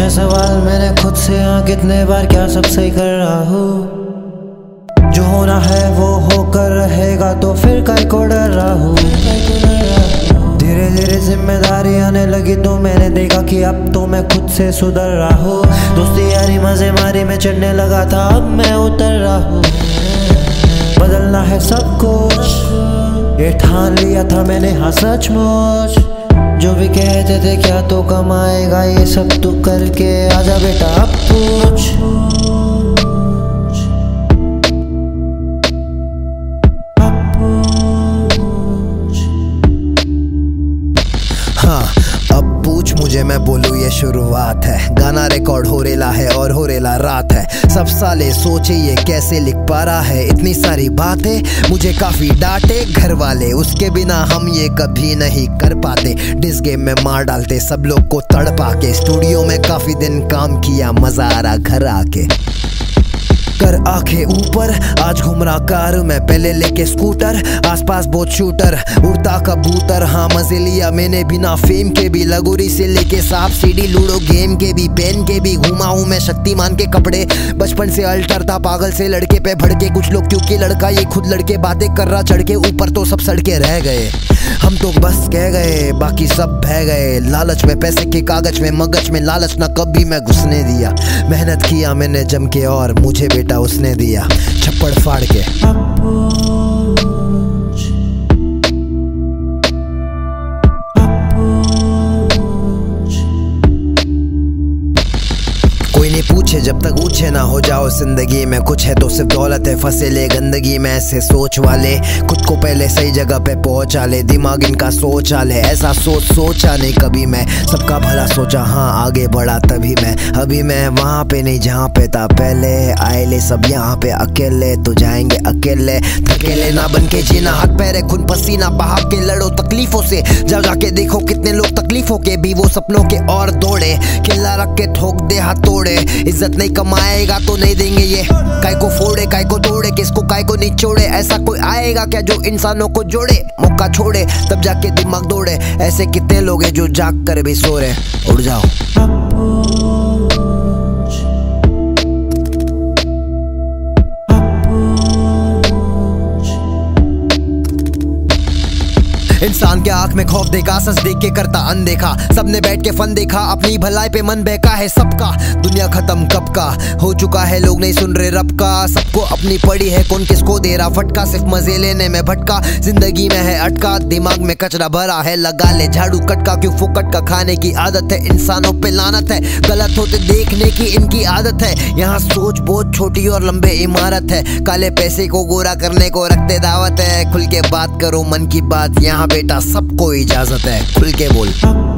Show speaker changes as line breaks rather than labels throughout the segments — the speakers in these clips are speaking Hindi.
पूछा सवाल मैंने खुद से, हाँ कितने बार क्या सब सही कर रहा हूँ। जो होना है वो होकर रहेगा, तो फिर काय को डर रहा हूँ। धीरे धीरे जिम्मेदारी आने लगी तो मैंने देखा कि अब तो मैं खुद से सुधर रहा हूँ। दोस्ती यारी मजे मारी में चढ़ने लगा था, अब मैं उतर रहा हूँ। बदलना है सब कुछ, ये ठान लिया था मैंने, हाँ सचमुच। जो भी कहते थे क्या तो कमाएगा, ये सब तू करके आजा बेटा अब पूछ।
हाँ अब पूछ मुझे, मैं बोलूँ ये शुरुआत है। गाना रिकॉर्ड हो रेला है और हो रेला रात है। सब साले सोचे ये कैसे लिख पा रहा है, इतनी सारी बातें मुझे काफी डांटे घर वाले। उसके बिना हम ये कभी नहीं कर पाते। डिस गेम में मार डालते सब लोग को तड़पा के। स्टूडियो में काफी दिन काम किया, मजा आ रहा घर आके। कर आंखें ऊपर, आज घूम रहा कार में, पहले लेके स्कूटर। आसपास बहुत शूटर, उड़ता कबूतर। हाँ मजे लिया मैंने बिना फेम के भी, लगोरी से लेके सांप सीढ़ी लूडो गेम के भी। पेन के भी घूमा हूँ मैं शक्तिमान के कपड़े। बचपन से अल्टर था पागल से लड़के पे भड़के कुछ लोग, क्योंकि लड़का ये खुद लड़के बातें कर रहा चढ़ के ऊपर, तो सब सड़के रह गए। हम तो बस कह गए, बाकी सब बह गए। लालच में पैसे के कागज में मगज में लालच ना कभी मैं घुसने दिया। मेहनत किया मैंने जम के और मुझे बेटा उसने दिया छप्पड़ फाड़ के। कोई नहीं पूछे जब तक ऊंचे ना हो जाओ जिंदगी में। कुछ है तो सिर्फ दौलत है, फंसे ले गंदगी में ऐसे सोच वाले। खुद को पहले सही जगह पे पहुंचा ले, दिमाग इनका सोचा ले। ऐसा सोचा नहीं कभी मैं, सबका भला सोचा हाँ आगे बढ़ा तभी मैं। अभी मैं वहाँ पे नहीं जहाँ पे था पहले। आए ले सब यहाँ पे अकेले, तो जाएंगे अकेले। थकेले ना बन के जीना, हाथ पैरे खून पसीना बहा के लड़ो तकलीफों से। जाके देखो कितने लोग तकलीफों के भी वो सपनों के और दौड़े। किला रख के ठोक दे हाथ तोड़े। इज्जत नहीं कमाएगा तो नहीं देंगे ये। काय को फोड़े काय को तोड़े, किसको काय को निचोड़े। ऐसा कोई आएगा क्या जो इंसानों को जोड़े। मौका छोड़े तब जाके दिमाग दौड़े। ऐसे कितने लोग हैं जो जाग कर भी सो रहे। उड़ जाओ इंसान के आंख में खौफ देखा, सच देख के करता अनदेखा। सबने बैठ के फन देखा, अपनी भलाई पे मन बहका है सबका। दुनिया खत्म कब का हो चुका है, लोग नहीं सुन रहे रब का। सबको अपनी पड़ी है, कौन किसको दे रहा फटका। सिर्फ मजे लेने में भटका, जिंदगी में है अटका। दिमाग में कचरा भरा है, लगा ले झाड़ू कटका। क्यों फुकट का खाने की आदत है, इंसानों पे लानत है। गलत होते देखने की इनकी आदत है। यहाँ सोच बहुत छोटी और लंबे इमारत है। काले पैसे को गोरा करने को रखते दावत है। खुल के बात करो मन की बात, यहाँ बेटा सबको इजाजत है। खुल के बोल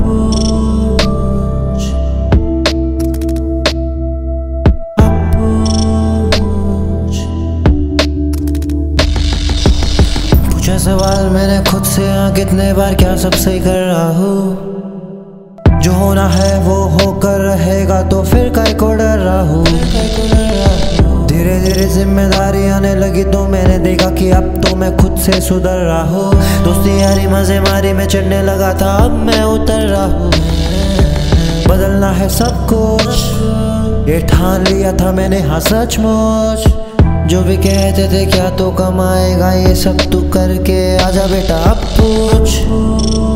पूछा सवाल मैंने खुद से, हाँ कितने बार क्या सब सही कर रहा हूँ। जो होना है वो होकर रहेगा, तो फिर काय को डर रहा हूँ। धीरे धीरे जिम्मेदारी आने लगी तो मैंने देखा कि अब तो मैं खुद से सुधर रहा हूँ। दोस्ती यारी मजे मारी में चढ़ने लगा था, अब मैं उतर रहा हूँ। बदलना है सब कुछ, ये ठान लिया था मैंने, हाँ सचमुच। जो भी कहते थे क्या तो कमाएगा, ये सब तू करके आजा बेटा अब पूछ।